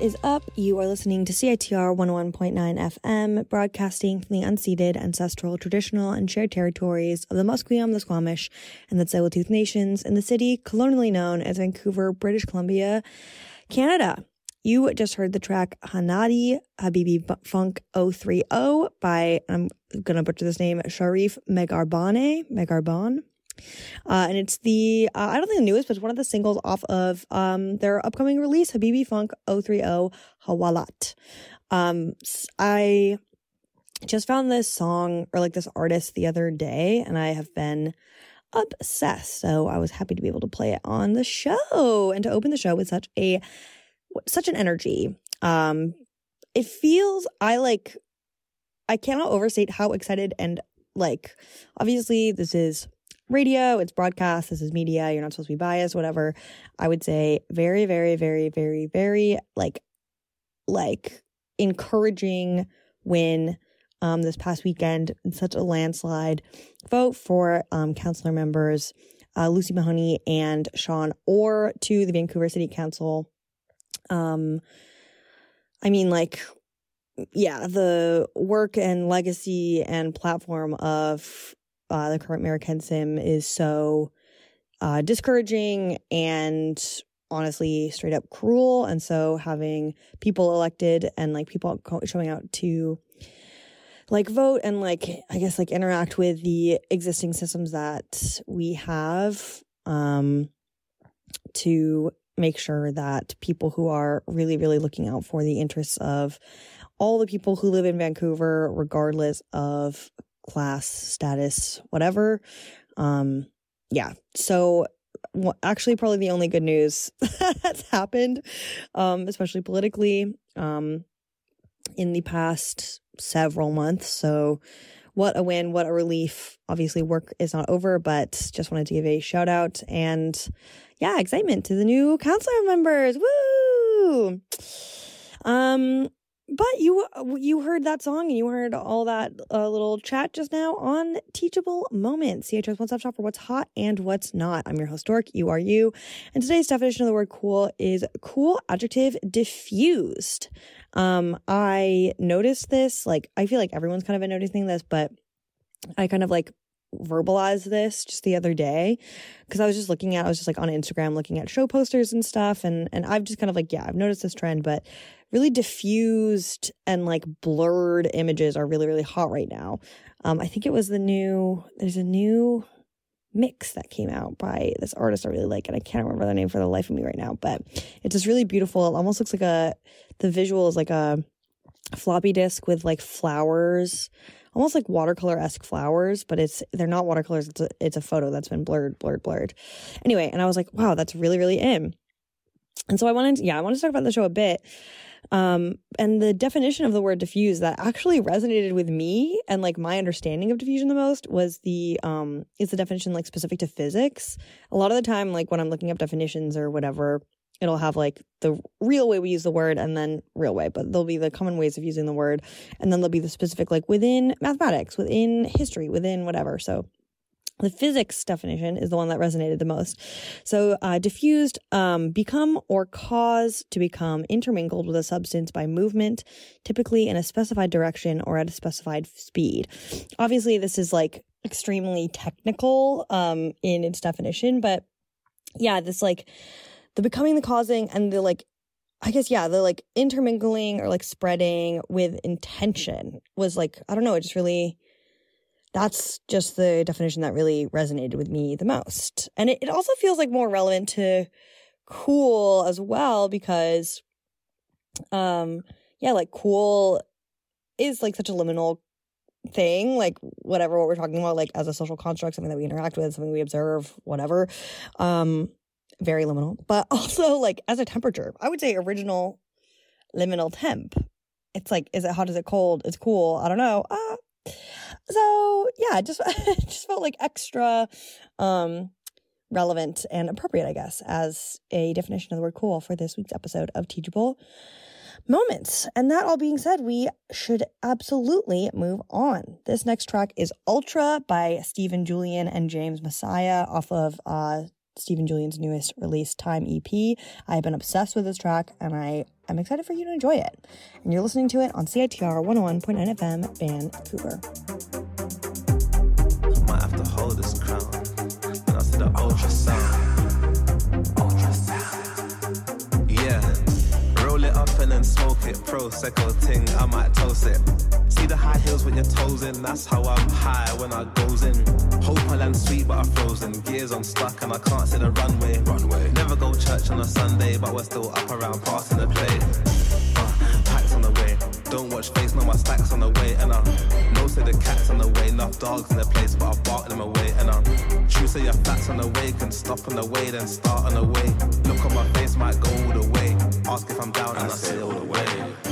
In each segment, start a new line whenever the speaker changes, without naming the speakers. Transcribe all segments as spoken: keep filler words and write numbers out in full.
What is up? You are listening to C I T R one oh one point nine F M, broadcasting from the unceded, ancestral, traditional, and shared territories of the Musqueam, the Squamish, and the Tsleil-Waututh Nations in the city colonially known as Vancouver, British Columbia, Canada. You just heard the track Hanadi Habibi Funk oh three oh by, I'm going to butcher this name, Sharif Megarbane, Megarban. Uh, and it's the, uh, I don't think the newest, but it's one of the singles off of um, their upcoming release, Habibi Funk oh three oh Hawalat. Um, I just found this song, or like this artist the other day, and I have been obsessed. So I was happy to be able to play it on the show and to open the show with such a, such an energy. Um, it feels, I like, I cannot overstate how excited and like, obviously this is radio, it's broadcast, this is media, you're not supposed to be biased, whatever. I would say very, very, very, very, very like, like encouraging win um, this past weekend in such a landslide vote for um, councillor members uh, Lucy Mahoney and Sean Orr to the Vancouver City Council. Um, I mean, like, yeah, the work and legacy and platform of Uh, the current Mayor Ken Sim is so uh, discouraging and honestly straight up cruel. And so having people elected and like people showing out to like vote and like, I guess, like interact with the existing systems that we have um, to make sure that people who are really, really looking out for the interests of all the people who live in Vancouver, regardless of class, status, whatever. Um, yeah. So well, actually probably the only good news that's happened, um, especially politically, um, in the past several months. So what a win, what a relief. Obviously work is not over, but just wanted to give a shout out and yeah, excitement to the new councilor members. Woo! Um, But you you heard that song and you heard all that uh, little chat just now on Teachable Moments, C H R's one-stop shop for what's hot and what's not. I'm your host, Dork. You are you. And today's definition of the word cool is cool adjective diffused. Um, I noticed this, like, I feel like everyone's kind of been noticing this, but I kind of like verbalized this just the other day because I was just looking at, I was just like on Instagram looking at show posters and stuff. And, and I've just kind of like, yeah, I've noticed this trend, but really diffused and like blurred images are really, really hot right now. Um, I think it was the new, there's a new mix that came out by this artist I really like, and I can't remember the name for the life of me right now, but it's just really beautiful. It almost looks like a, the visual is like a floppy disk with like flowers, almost like watercolor-esque flowers, but it's, they're not watercolors. It's a, it's a photo that's been blurred, blurred, blurred. Anyway, and I was like, wow, that's really, really in. And so I wanted to, yeah, I wanted to talk about the show a bit. Um, and the definition of the word diffuse that actually resonated with me and like my understanding of diffusion the most was the, um, is the definition like specific to physics. A lot of the time, like when I'm looking up definitions or whatever, it'll have like the real way we use the word and then real way, but there'll be the common ways of using the word. And then there'll be the specific, like within mathematics, within history, within whatever. So the physics definition is the one that resonated the most. So uh, diffused, um, become or cause to become intermingled with a substance by movement, typically in a specified direction or at a specified speed. Obviously, this is like extremely technical um, in its definition, but yeah, this like the becoming, the causing, and the like, I guess, yeah, the like intermingling or like spreading with intention was like, I don't know, it just really... That's just the definition that really resonated with me the most. And it, it also feels like more relevant to cool as well because, um, yeah, like cool is like such a liminal thing, like whatever what we're talking about, like as a social construct, something that we interact with, something we observe, whatever. Um, very liminal. But also like as a temperature, I would say original liminal temp. It's like, is it hot? Is it cold? It's cool. I don't know. Ah. So yeah, it just it just felt like extra um, relevant and appropriate, I guess, as a definition of the word cool for this week's episode of Teachable Moments. And that all being said, we should absolutely move on. This next track is Ultra by Stephen Julian and James Messiah off of uh, Stephen Julian's newest release, Time E P. I've been obsessed with this track, and I am excited for you to enjoy it. And you're listening to it on C I T R one oh one point nine F M, Vancouver.
I might have to hold this crown. And I see the ultrasound. Ultrasound. Yeah. Roll it up and then smoke it. Prosecco ting, I might toast it. See the high heels with your toes in. That's how I'm high when I goes in. Hope I land sweet but I'm frozen. Gears on stuck and I can't see the runway. Runway. Never go church on a Sunday, but we're still up around passing the plate. Uh, packs on the way. Don't watch face, know my stacks on the way. And I know say the cat's on the way. Enough dogs in the place, but I bark them away. And I true say your fats on the way. Can stop on the way, then start on the way. Look on my face, might go all the way. Ask if I'm down and I say all the way.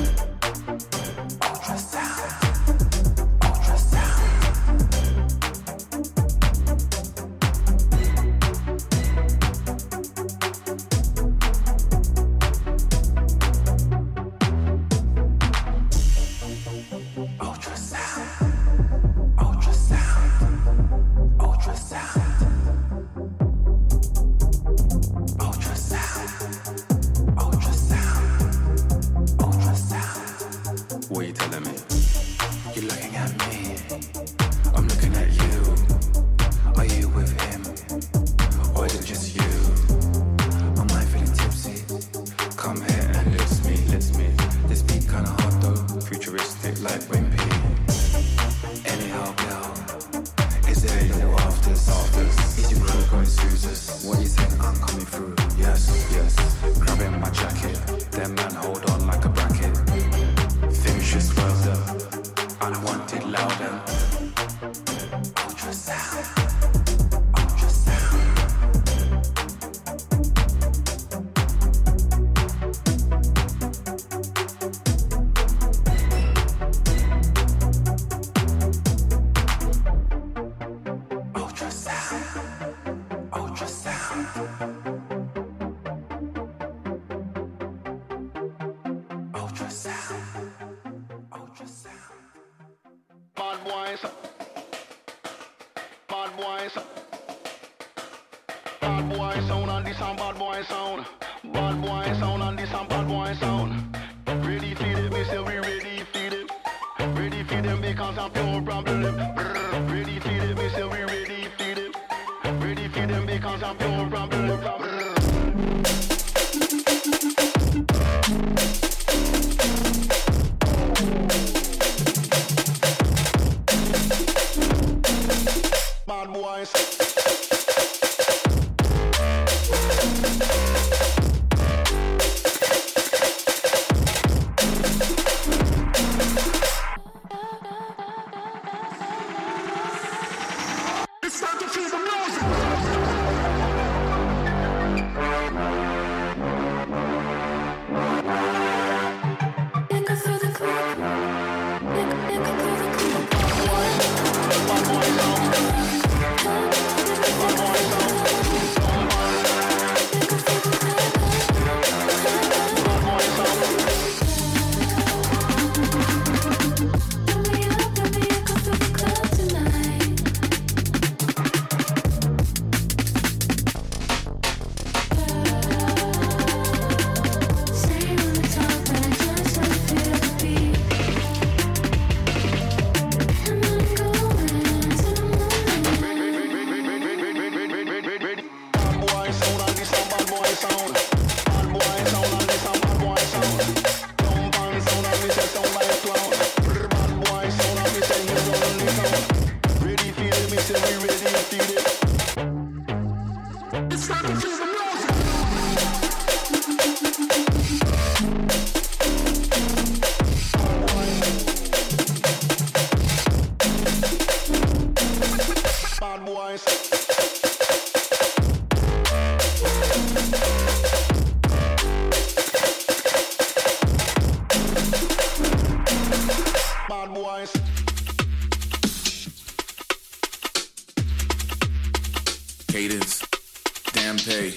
Cadence, damn pay.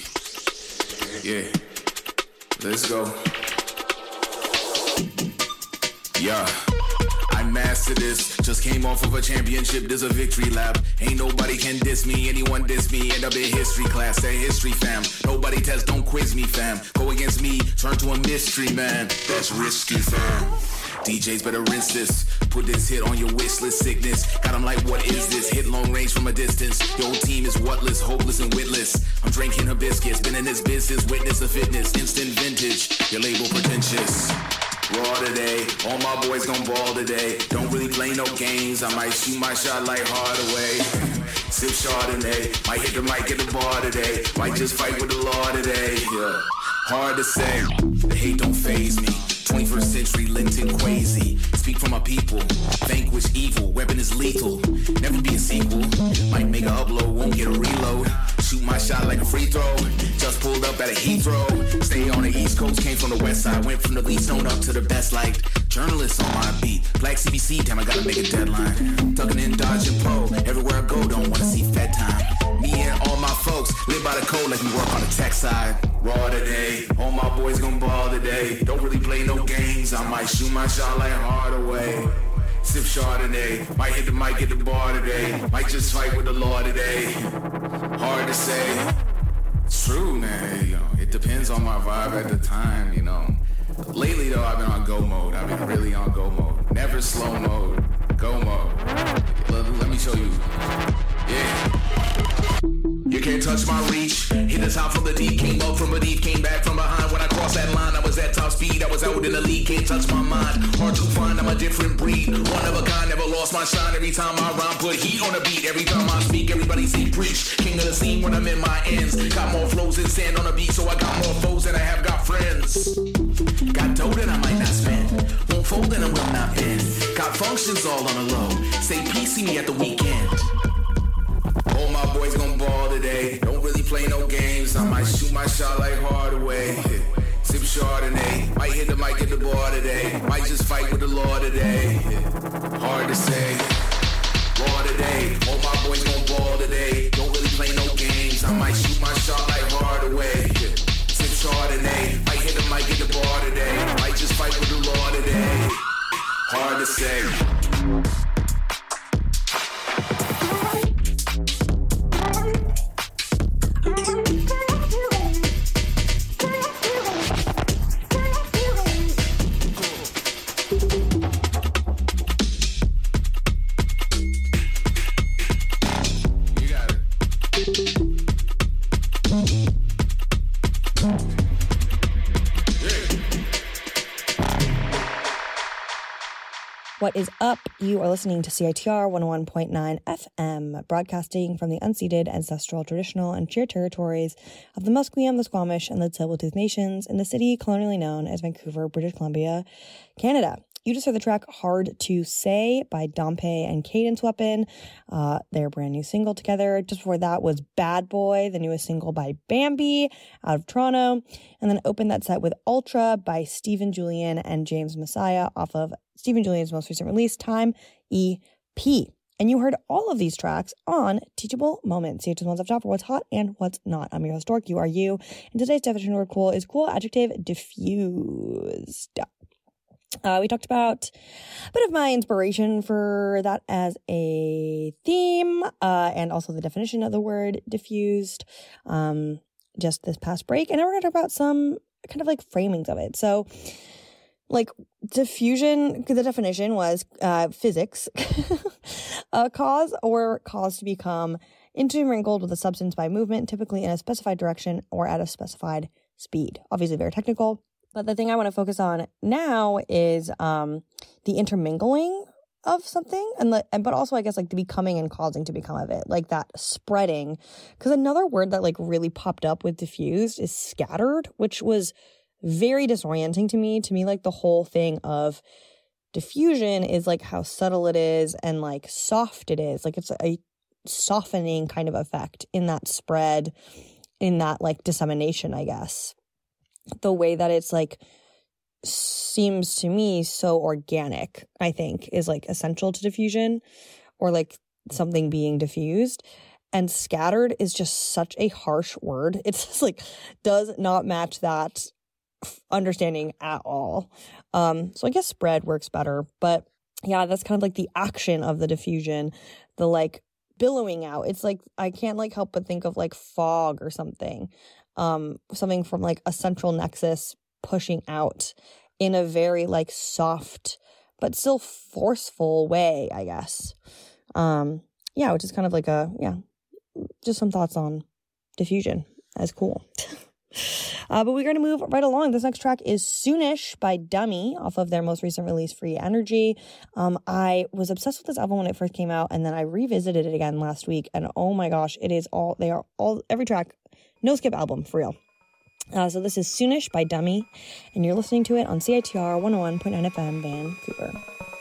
Yeah, let's go. Yeah, I master this. Just came off of a championship, there's a victory lap. Ain't nobody can diss me, anyone diss me, end up in history class. That history, fam. Nobody test, don't quiz me, fam. Go against me, turn to a mystery, man. That's risky, fam. D Js better rinse this. Put this hit on your wish list. Sickness got them like, what is this? Hit long range from a distance. Your whole team is whatless, hopeless and witless. I'm drinking hibiscus, been in this business. Witness the fitness, instant vintage. Your label pretentious. Raw today, all my boys gon' ball today. Don't really play no games. I might shoot my shot like Hardaway. Sip Chardonnay, might hit the mic at the bar today. Might just fight with the law today. Yeah. Hard to say, the hate don't faze me. twenty-first century Linton Quasi. Speak for my people, vanquish evil. Weapon is lethal, never be a sequel. Might make a upload, won't get a reload. Shoot my shot like a free throw. Just pulled up at a Heathrow. Stay on the East Coast, came from the West Side. Went from the least known up to the best liked. Journalists on my beat, Black C B C, damn I gotta make a deadline. Tucking in Dodge and Poe, everywhere I go don't wanna see Fed time. Me and all my folks live by the code like we work on the tech side. Raw today, all my boys gon' ball today. Don't really play no games, I might shoot my shot like Hardaway. Sip Chardonnay, might hit the mic at the bar today. Might just fight with the law today. Hard to say. It's true, man, you know, it depends on my vibe at the time, you know. Lately though, I've been on go mode. I've been really on go mode. Never slow mode, go mode. Let, let me show you. Yeah. You can't touch my reach. Hit the top from the deep, came up from beneath, came back from behind. When I crossed that line, I was at top speed. I was out in the league, can't touch my mind. Hard to find, I'm a different breed. One of a kind, never lost my shine. Every time I rhyme, put heat on the beat. Every time I speak, everybody say preach. King of the scene when I'm in my ends. Got more flows than sand on the beat, so I got more foes than I have got friends. Got dough that I might not spend. Won't fold and I will not bend. Got functions all on the low. Say peace, see me at the weekend. All my boys gon' ball today. Don't really play no games. I might shoot my shot like Hardaway. Sip Chardonnay, might hit the mic at the bar today. Might just fight with the law today. Hard to say. Raw today, all my boys gon' ball today. Don't really play no games. I might shoot my shot like Hardaway. Sip Chardonnay, might hit the mic at the bar today. Might just fight with the law today. Hard to say.
What is up? You are listening to C I T R one oh one point nine F M, broadcasting from the unceded, ancestral, traditional, and shared territories of the Musqueam, the Squamish, and the Tsleil-Waututh Nations in the city colonially known as Vancouver, British Columbia, Canada. You just heard the track Hard to Say by Dompe and Cadence Weapon, uh, their brand new single together. Just before that was Bad Boy, the newest single by Bambi out of Toronto. And then opened that set with Ultra by Stephen Julian and James Messiah off of Stephen Julian's most recent release, Time E P. And you heard all of these tracks on Teachable Moments, C H S one's up top for what's hot and what's not. I'm your host, Dork. You are you. And today's definition of word cool is cool adjective diffused. Uh, we talked about a bit of my inspiration for that as a theme, uh, and also the definition of the word diffused, um, just this past break. And now we're going to talk about some kind of like framings of it. So, like, diffusion, the definition was uh, physics, a cause or cause to become intermingled with a substance by movement, typically in a specified direction or at a specified speed. Obviously very technical. But the thing I want to focus on now is um, the intermingling of something, and the, and but also I guess like the becoming and causing to become of it, like that spreading. Because another word that like really popped up with diffused is scattered, which was very disorienting to me. To me, like the whole thing of diffusion is like how subtle it is and like soft it is. Like it's a softening kind of effect in that spread, in that like dissemination, I guess. The way that it's like seems to me so organic, I think, is like essential to diffusion, or like something being diffused. And scattered is just such a harsh word. It's just like does not match that understanding at all. Um, so I guess spread works better, but yeah, that's kind of like the action of the diffusion, the like billowing out. It's like, I can't like help but think of like fog or something, um, something from like a central nexus pushing out in a very like soft but still forceful way, I guess. Um, yeah, which is kind of like a, yeah, just some thoughts on diffusion as cool. Uh, but we're going to move right along. This next track is Soonish by Dummy off of their most recent release, Free Energy. Um, I was obsessed with this album when it first came out, and then I revisited it again last week, and oh my gosh, it is all, they are all, every track, no skip album, for real. Uh, so this is Soonish by Dummy, and you're listening to it on C I T R one oh one point nine F M Vancouver.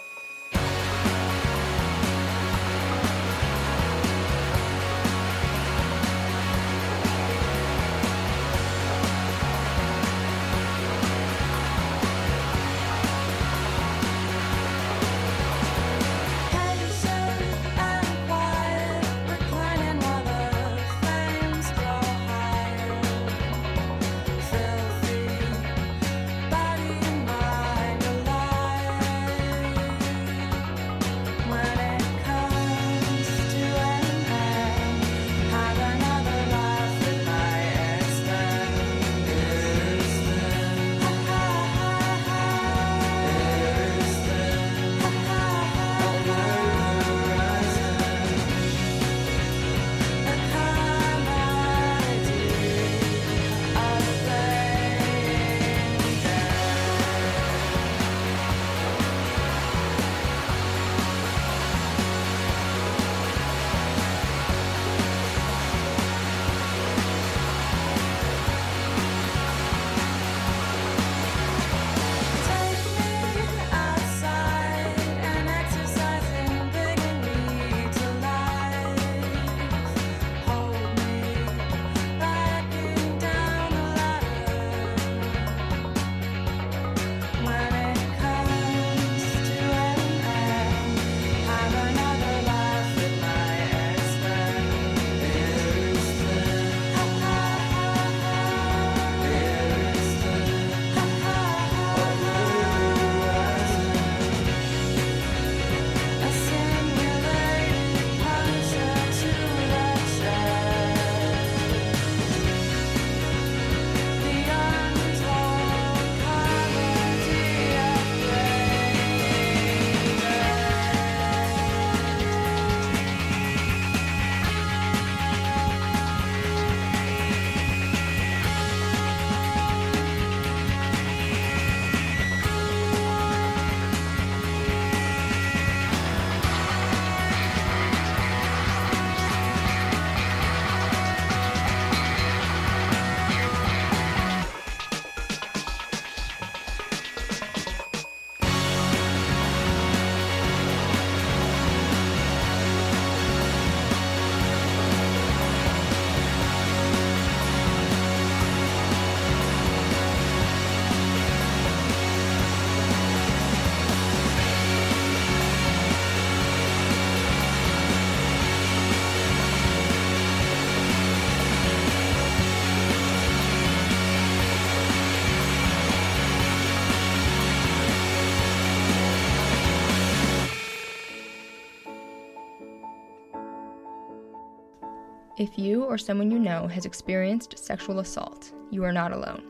If you or someone you know has experienced sexual assault, you are not alone.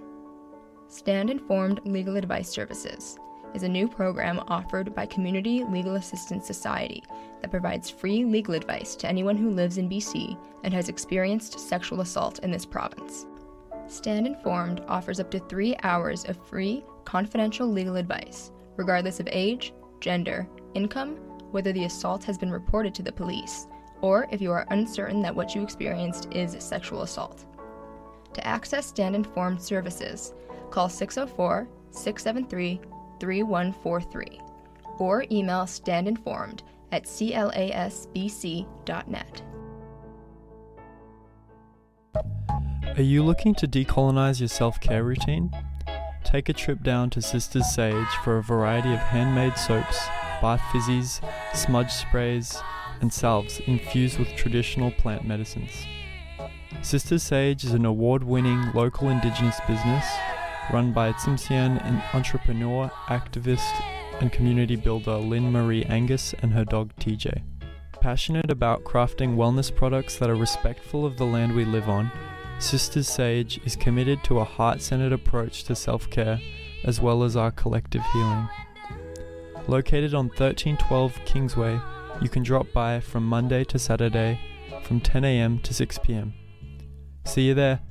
Stand Informed Legal Advice Services is a new program offered by Community Legal Assistance Society that provides free legal advice to anyone who lives in B C and has experienced sexual assault in this province. Stand Informed offers up to three hours of free, confidential legal advice, regardless of age, gender, income, whether the assault has been reported to the police, or if you are uncertain that what you experienced is sexual assault. To access Stand Informed services, call six oh four, six seven three, three one four three or email standinformed at c l a s b c dot net.
Are you looking to decolonize your self-care routine? Take a trip down to Sisters Sage for a variety of handmade soaps, bath fizzies, smudge sprays, and salves infused with traditional plant medicines. Sisters Sage is an award-winning local Indigenous business run by Tsimshian, an entrepreneur, activist, and community builder Lynn Marie Angus and her dog T J. Passionate about crafting wellness products that are respectful of the land we live on, Sisters Sage is committed to a heart-centered approach to self-care as well as our collective healing. Located on thirteen twelve Kingsway, you can drop by from Monday to Saturday from ten a.m. to six p.m. See you there.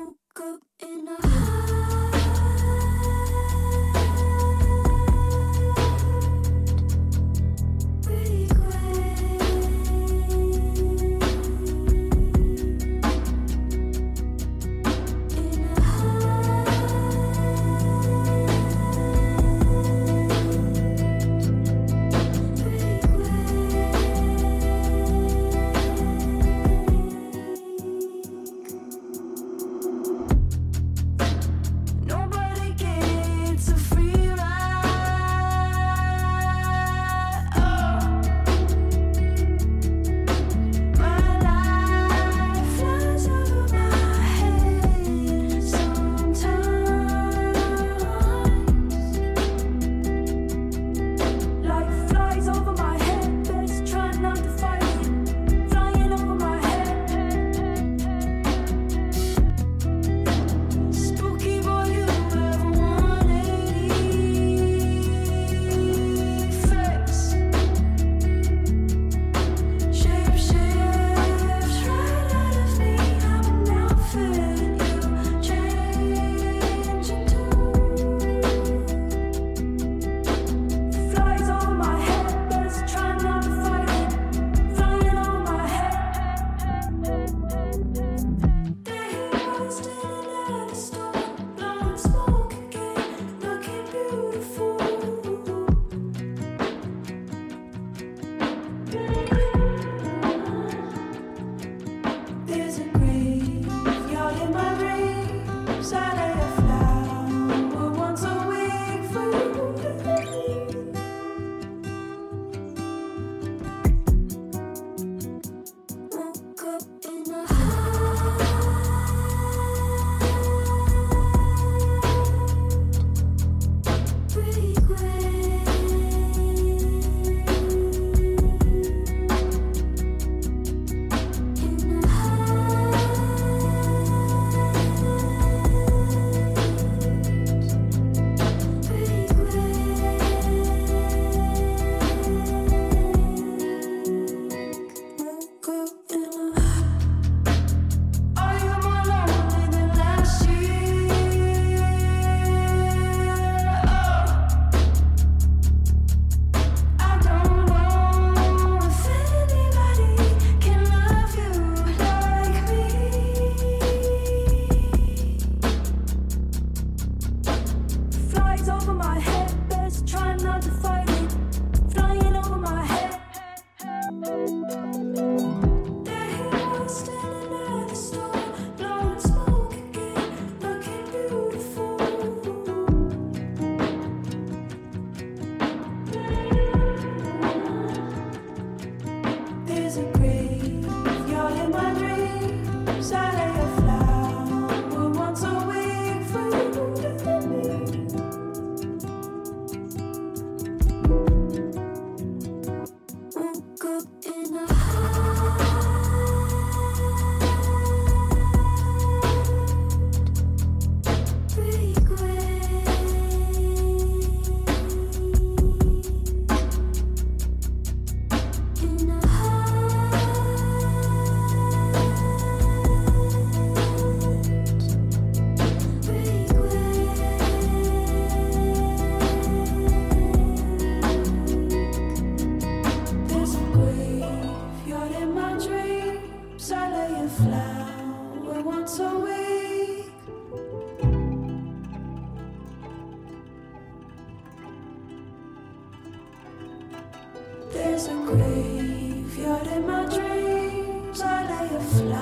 There's a graveyard in my dreams. I lay a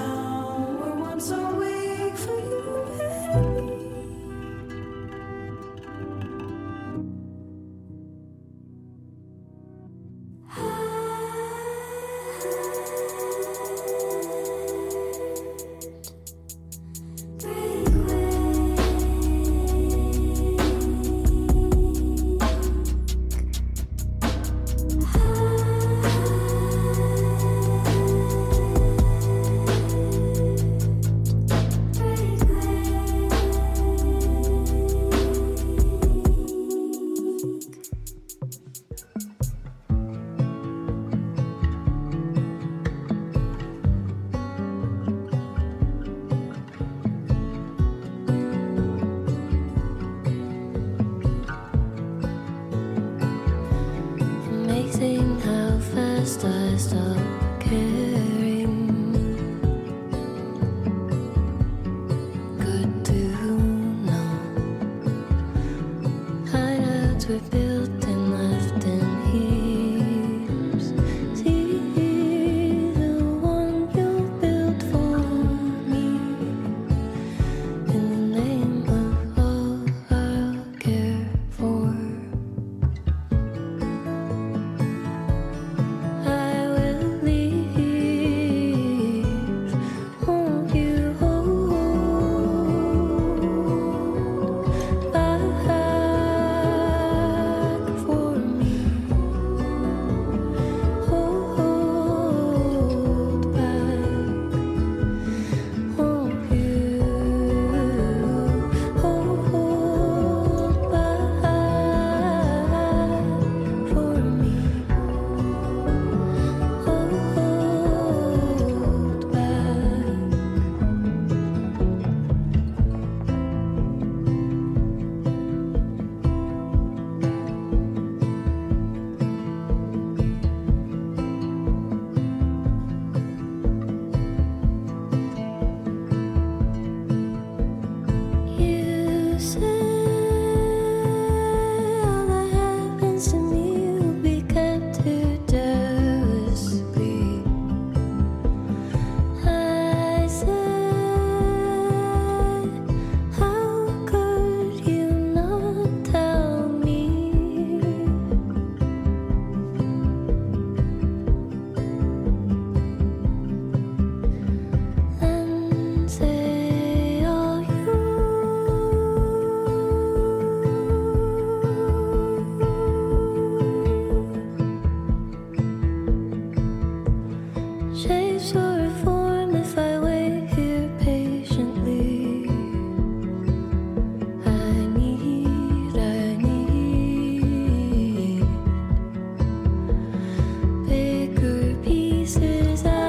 flower once a week for you and me. Amazing how fast I stop caring. Good to know. Hideouts were built and left in heaps. See the one you built for me. In the name of all I'll care for. I will leave. Won't you hold back for me? Hold back. Won't you hold back for me? Hold back. You say all that happens to me will be kept here jealously. I said, how could you not tell me? And say all you shapes will reform if I wait here patiently. I need, I need bigger pieces. I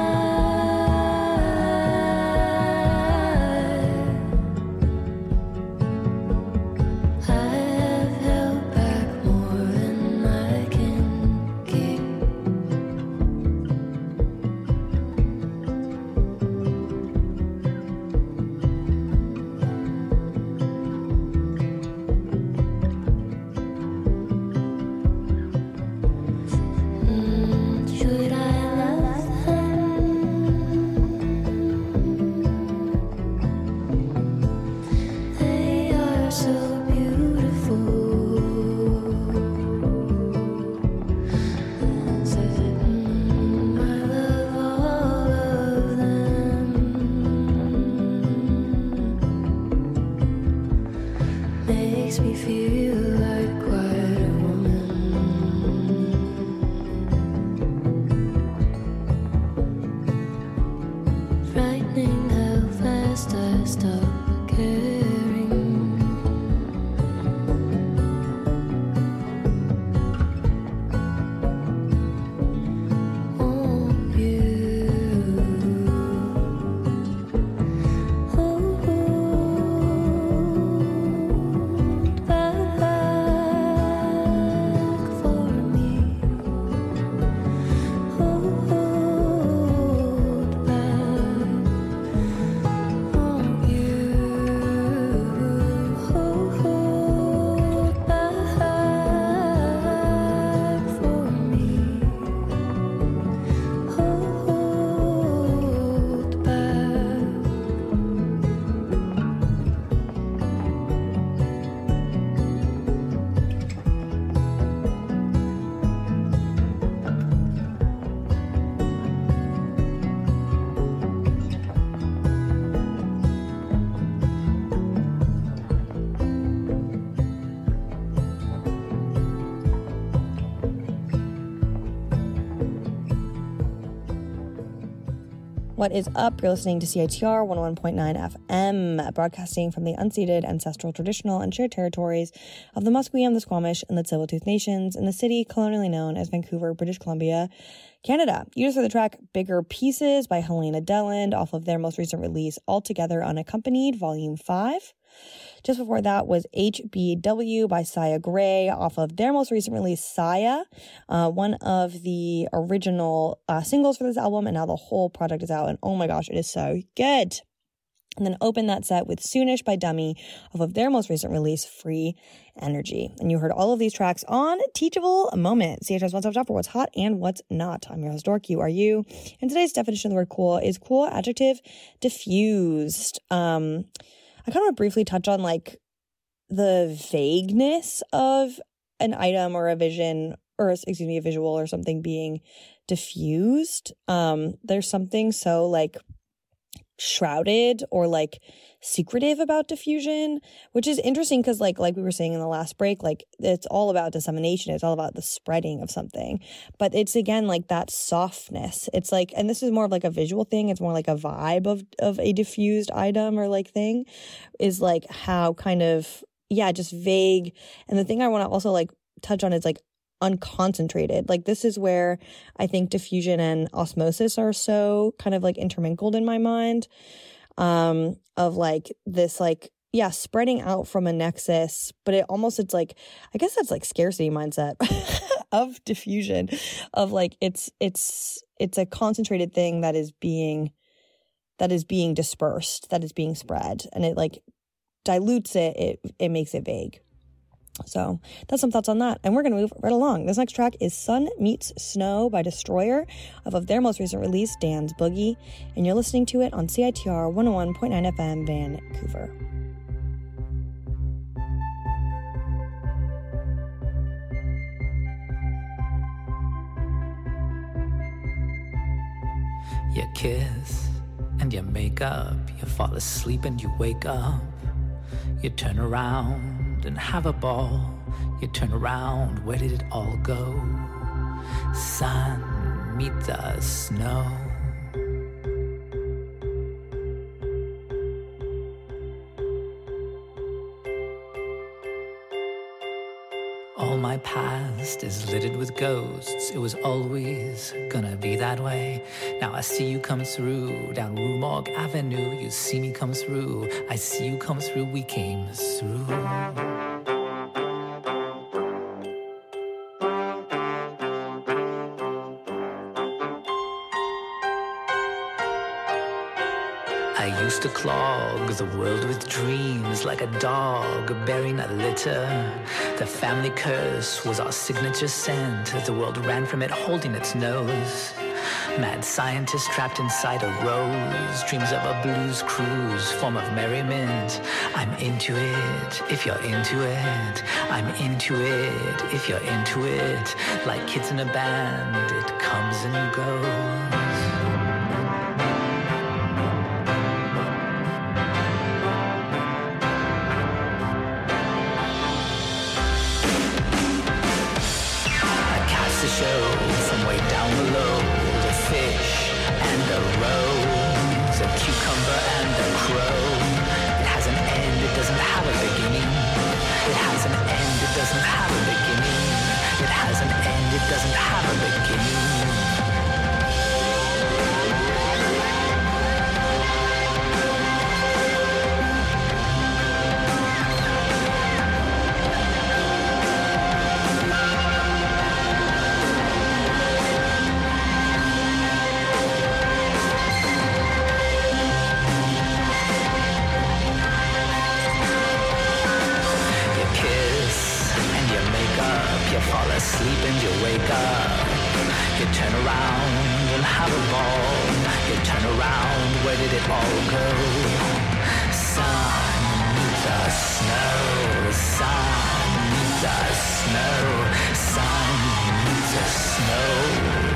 I have held back more than I can keep. Mm, Should I love them? They are so beautiful. Mm, I love all of them. Makes me feel like quite a woman. Frightening how fast I stop caring. Won't you hold back for me? Hold back. Won't you hold back for me? Hold back.
What is up? You're listening to C I T R one oh one point nine F M, broadcasting from the unceded, ancestral, traditional, and shared territories of the Musqueam, the Squamish, and the Tsleil-Waututh Nations in the city colonially known as Vancouver, British Columbia, Canada. You just heard the track Bigger Pieces by Helena Deland off of their most recent release, Altogether Unaccompanied, Volume five. Just before that was H B W by Saya Gray off of their most recent release, Saya, uh, one of the original uh, singles for this album, and now the whole project is out, and oh my gosh, it is so good. And then open that set with Soonish by Dummy off of their most recent release, Free Energy. And you heard all of these tracks on Teachable Moment, C H S one stop shop for what's hot and what's not. I'm your host, Dork. You are you. And today's definition of the word cool is cool, adjective, diffused. Um, I kind of want to briefly touch on like the vagueness of an item or a vision, or excuse me, a visual or something being diffused. Um, there's something so like shrouded or like secretive about diffusion, which is interesting because like like we were saying in the last break, like it's all about dissemination, it's all about the spreading of something, but it's again like that softness. It's like, and this is more of like a visual thing, it's more like a vibe of of a diffused item or like thing, is like how kind of yeah just vague. And the thing I want to also like touch on is like unconcentrated. Like this is where I think diffusion and osmosis are so kind of like intermingled in my mind, um of like this like yeah spreading out from a nexus, but it almost it's like I guess that's like scarcity mindset of diffusion, of like it's it's it's a concentrated thing that is being that is being dispersed, that is being spread, and it like dilutes it, it it makes it vague. So that's some thoughts on that. And we're going to move right along. This next track is Sun Meets Snow by Destroyer off of their most recent release, Dan's Boogie. And you're listening to it on C I T R one oh one point nine F M Vancouver.
You kiss and you make up. You fall asleep and you wake up. You turn around and have a ball. You turn around, where did it all go? Sun meet the snow. All my past is littered with ghosts. It was always gonna be that way. Now I see you come through down Rue Morgue Avenue. You see me come through. I see you come through. We came through. I used to clog the world with dreams like a dog burying a litter. The family curse was our signature scent. The world ran from it holding its nose. Mad scientist trapped inside a rose. Dreams of a blues cruise, form of merriment. I'm into it, if you're into it. I'm into it, if you're into it. Like kids in a band, it comes and goes. Show from way down below, the fish and the rose, a cucumber and a crow. It has an end, it doesn't have a beginning. It has an end, it doesn't have a beginning. It has an end, it doesn't have a beginning. You fall asleep and you wake up. You turn around and have a ball. You turn around, where did it all go? Sun meet the snow. Sun meet the snow. Sun meet the snow.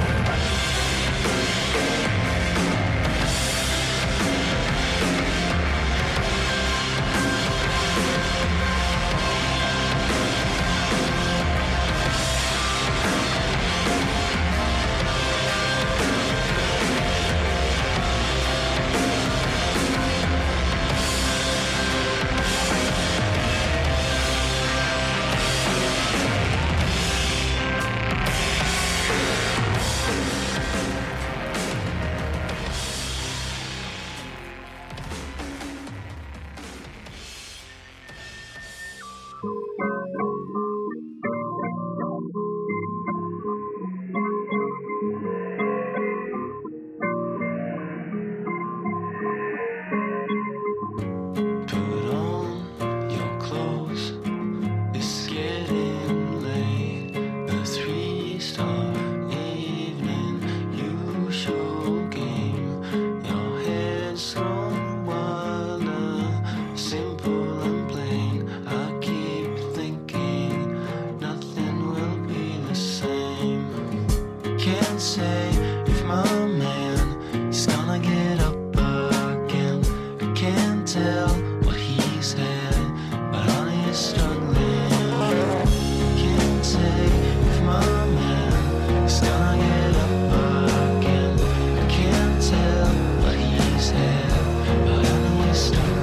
can't say if my man is gonna get up again. I can't tell what he's had, but honey is struggling. Can't say if my man is gonna get up again. I can't tell what he's had, but honey is struggling.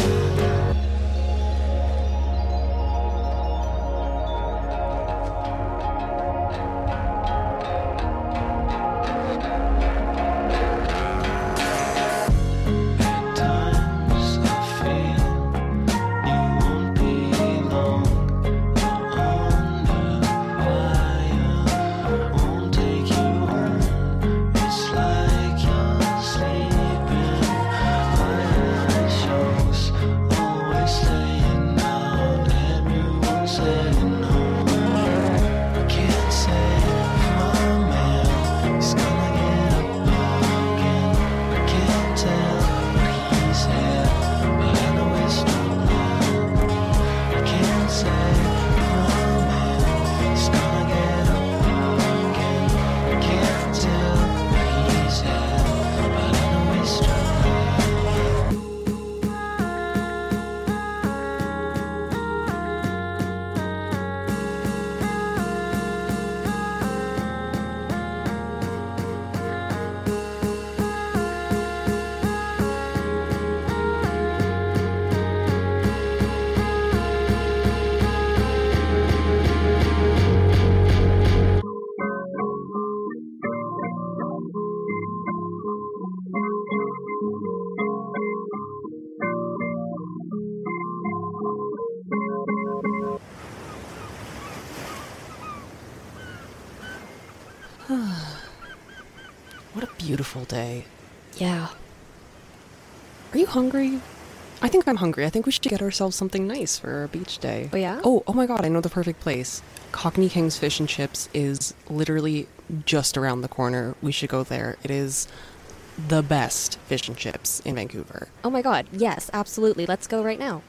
At times I feel you won't be long. I wonder why I won't take you home. It's like you're sleeping. My shows always staying out. Everyone's heading home. I can't say if my man is gonna get up again. I can't tell what he's had, but I know he's struggling. I can't say if my man is gonna get up again. I can't tell what he's had, but I know he's struggling.
What a beautiful day.
Yeah.
Are you hungry? I think I'm hungry. I think we should get ourselves something nice for our beach day.
Oh, yeah?
Oh, oh my god, I know the perfect place. Cockney King's Fish and Chips is literally just around the corner. We should go there. It is the best fish and chips in Vancouver.
Oh my god, yes, absolutely. Let's go right now.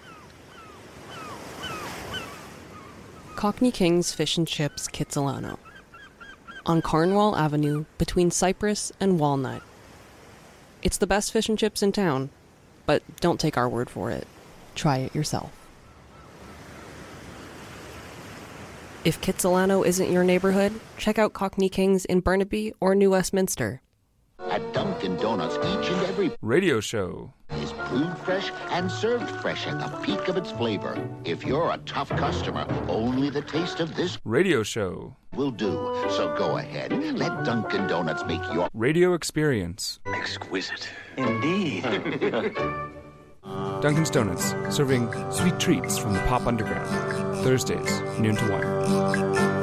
Cockney King's Fish and Chips, Kitsilano. On Cornwall Avenue, between Cypress and Walnut. It's the best fish and chips in town, but don't take our word for it. Try it yourself. If Kitsilano isn't your neighborhood, check out Cockney King's in Burnaby or New Westminster.
At Dunkin' Donuts, each and every
radio show
is brewed fresh and served fresh at the peak of its flavor. If you're a tough customer, only the taste of this
radio show
will do. So go ahead, let Dunkin' Donuts make your
radio experience
exquisite. Indeed.
Dunkin's Donuts, serving sweet treats from the Pop Underground. Thursdays, noon to one.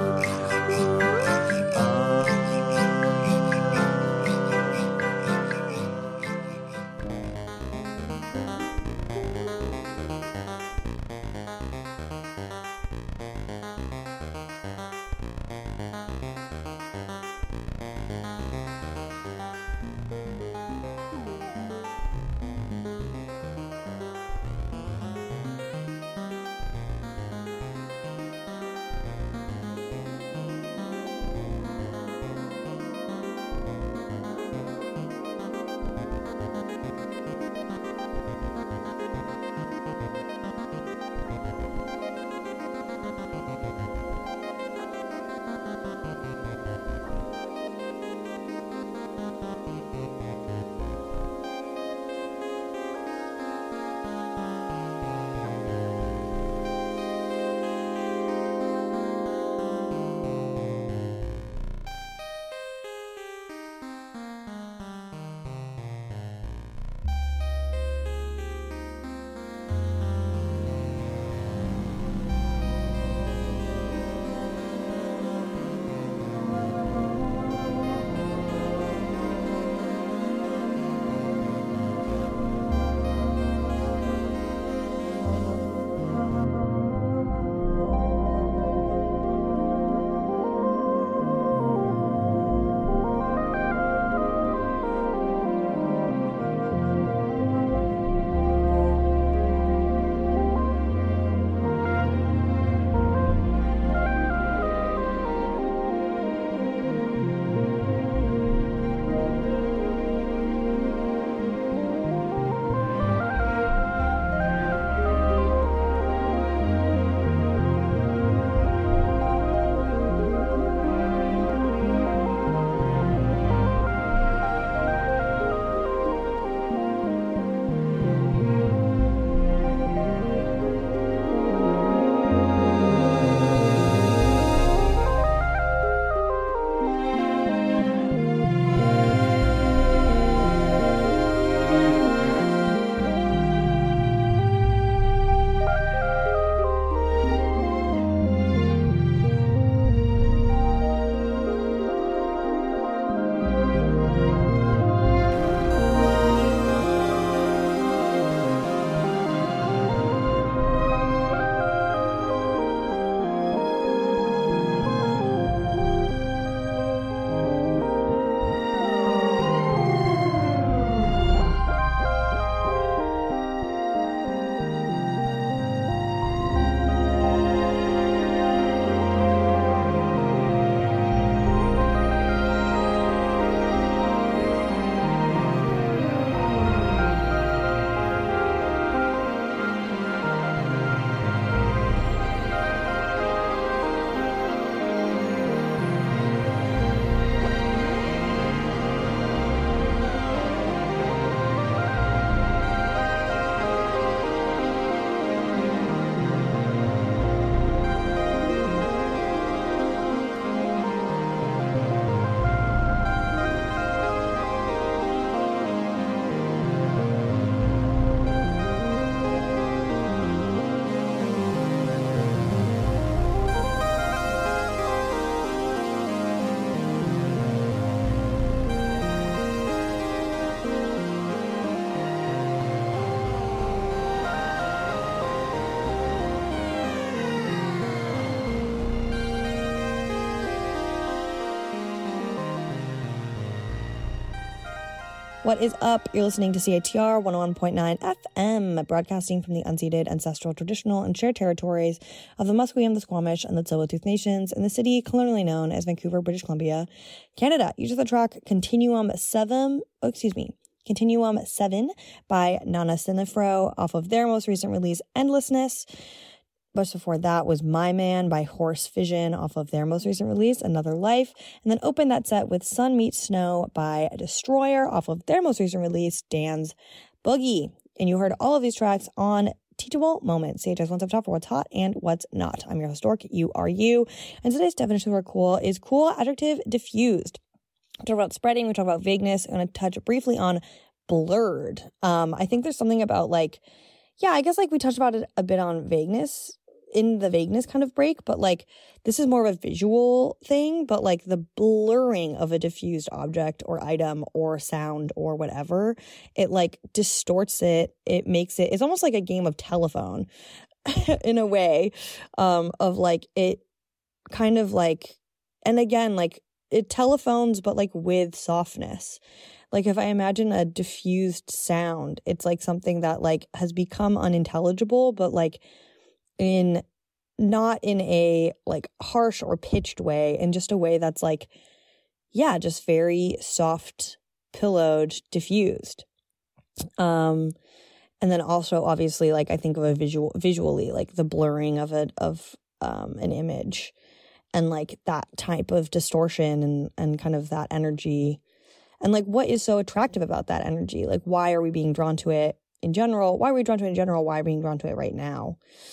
What is up? You're listening to C I T R one oh one point nine F M, broadcasting from the unceded, ancestral, traditional, and shared territories of the Musqueam, the Squamish, and the Tsleil-Waututh Nations in the city colonially known as Vancouver, British Columbia, Canada. You just the track Continuum seven, oh, excuse me, Continuum seven by Nana Sinifro off of their most recent release, Endlessness. But before that was My Man by Horse Vision off of their most recent release, Another Life. And then opened that set with Sun Meets Snow by Destroyer off of their most recent release, Dan's Boogie. And you heard all of these tracks on Teachable Moments, C H S One Step Top for what's hot and what's not. I'm your host, Dork. You are you. And today's definition for cool is cool, adjective, diffused. We talk about spreading. We talk about vagueness. I'm going to touch briefly on blurred. Um, I think there's something about like, yeah, I guess like we touched about it a bit on vagueness in the vagueness kind of break, but like this is more of a visual thing, but like the blurring of a diffused object or item or sound or whatever, it like distorts it. It makes it, it's almost like a game of telephone in a way, um, of like it kind of like, and again, like it telephones, but like with softness. Like if I imagine a diffused sound, it's like something that like has become unintelligible, but like in not in a like harsh or pitched way, in just a way that's like, yeah, just very soft, pillowed, diffused. Um, and then also obviously like I think of a visual visually, like the blurring of it of um an image and like that type of distortion and and kind of that energy. And like what is so attractive about that energy? Like why are we being drawn to it in general? Why are we drawn to it in general? Why are we being drawn to it right now?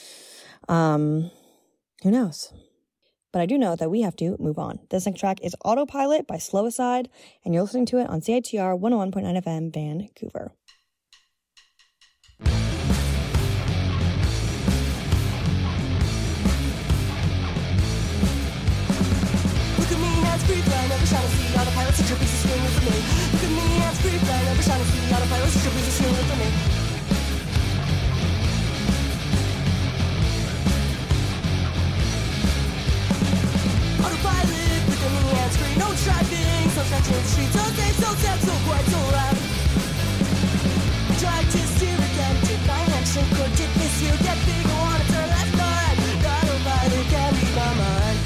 Um, who knows? But I do know that we have to move on. This next track is Autopilot by Slow Aside, and you're listening to it on C I T R one oh one point nine F M, Vancouver.
Look at me, hands free, flying over shine and see autopilot, such a piece of screen for me. Look at me, hands free, flying over shine and see autopilot, such a piece of screen for me. Autopilot, look at me, hands free, no driving, so scratching the streets, so safe, so sad, so quiet, so loud. Try to steer again, did my hand shake or did this you get big, I wanna turn left or right, autopilot can't read my mind.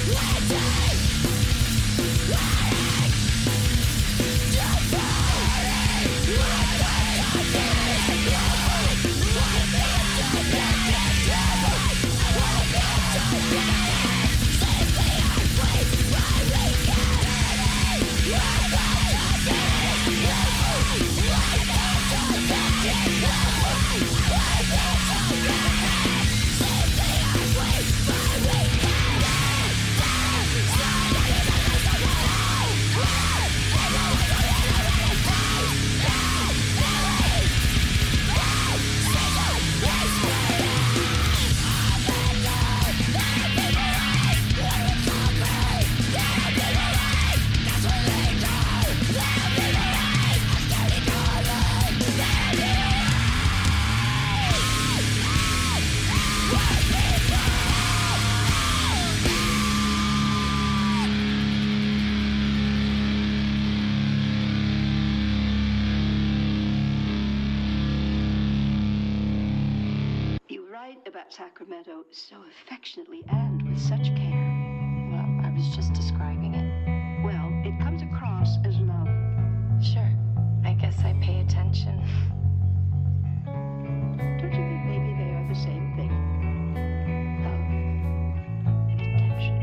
About Sacramento so affectionately and with such care. Well, I was just describing it. Well, it comes across as love.
Sure. I guess I pay attention.
Don't you think maybe they are the same thing? Love and attention.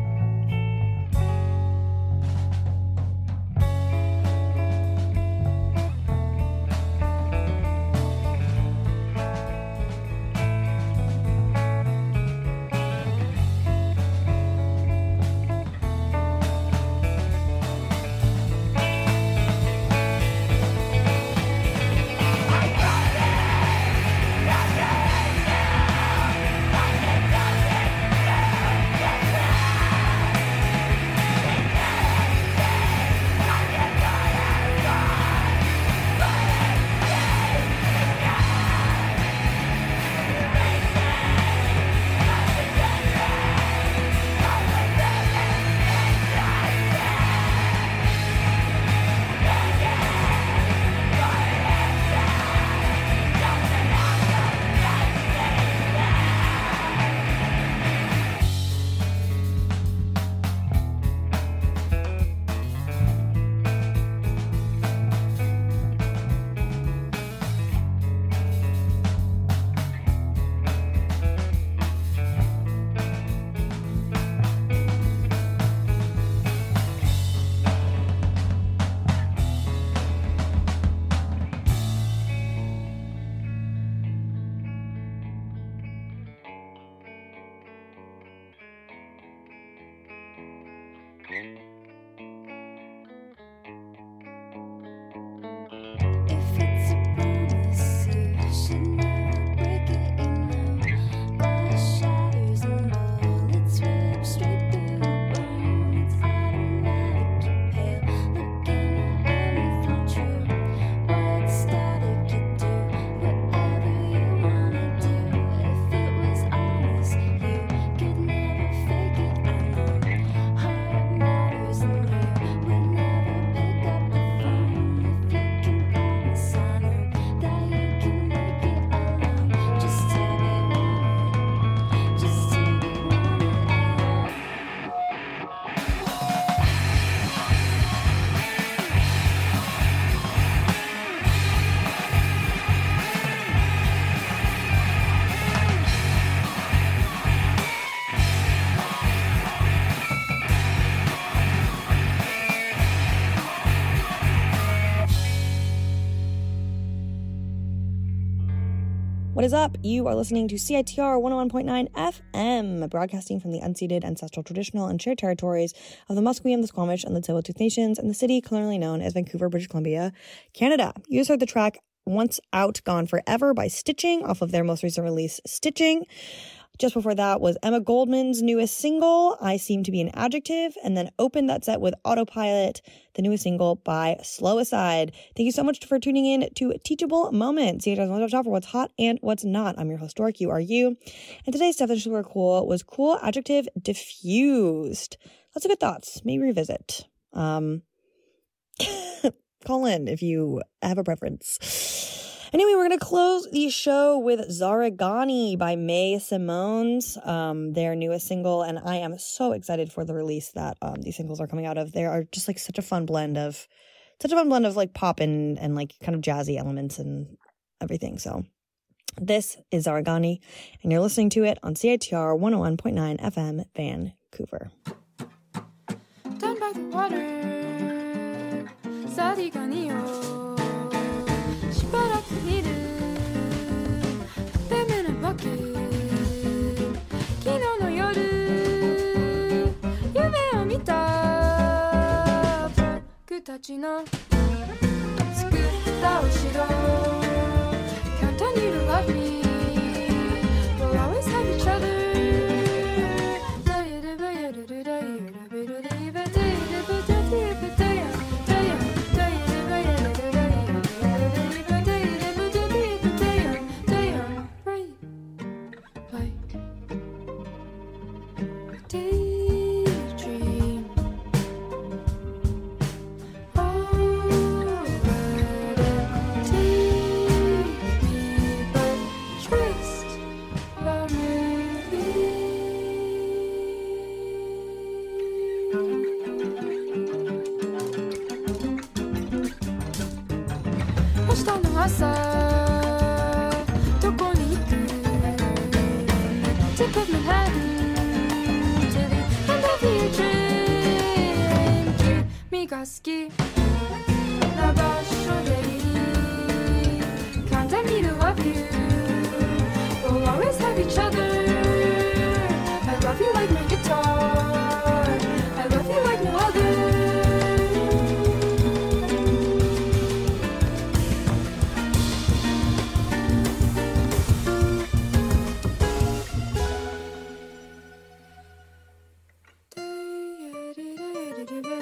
What is up? You are listening to C I T R one oh one point nine F M, broadcasting from the unceded ancestral, traditional, and shared territories of the Musqueam, the Squamish, and the Tsleil-Waututh Nations in the city colonially known as Vancouver, British Columbia, Canada. You just heard the track Once Out, Gone Forever by Stitching off of their most recent release, Stitching. Just before that was Emma Goldman's newest single, I Seem to Be an Adjective, and then opened that set with Autopilot, the newest single by Slow Aside. Thank you so much for tuning in to Teachable Moments, C H R's one-stop shop for what's hot and what's not. I'm your host, Dork, you are you. And today's stuff that's super cool was cool adjective diffused. Lots of good thoughts. Maybe revisit. Um, call in if you have a preference. Anyway, we're going to close the show with Zaragani by May Simone's, um, their newest single, and I am so excited for the release that um, these singles are coming out of. They are just like such a fun blend of, such a fun blend of like pop and, and like kind of jazzy elements and everything. So this is Zaragani, and you're listening to it on C I T R one oh one point nine F M Vancouver.
Down by the water, Zaraganiをしばらく見る夢の僕昨日の夜夢を見た僕たちの作ったお城Continue to love me We'll always have each other Tip of Manhattan to the end of your dream 君が好きな場所でいい Continue to love you We'll always have each other I love you like my guitar I love you like no other Do